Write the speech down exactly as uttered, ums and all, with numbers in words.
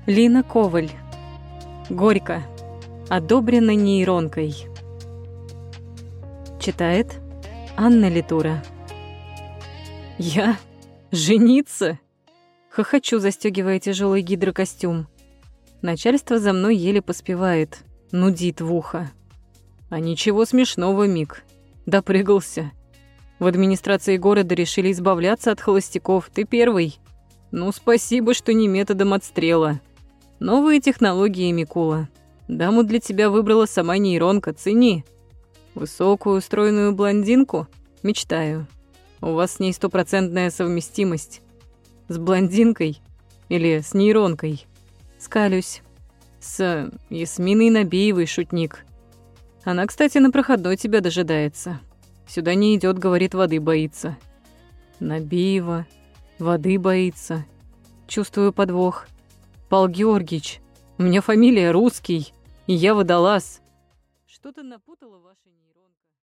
Лина Коваль. Горько. Одобрено нейронкой. Читает Анна Литура. Я? Жениться? Хохочу, застёгивая тяжелый гидрокостюм. Начальство за мной еле поспевает, нудит в ухо. А ничего смешного, Мик. Допрыгался. В администрации города решили избавляться от холостяков. Ты первый. Ну, спасибо, что не методом отстрела. Новые технологии, Микула. Даму для тебя выбрала сама нейронка, цени. Высокую, стройную блондинку? Мечтаю. У вас с ней стопроцентная совместимость. С блондинкой или с нейронкой? Скалюсь. С Ясминой Набиевой, шутник. Она, кстати, на проходной тебя дожидается. Сюда не идёт, говорит, воды боится. Набиева, воды боится. Чувствую подвох. Пал Георгиевич, у меня фамилия Русский, и я водолаз. Что-то напутала ваша нейронка.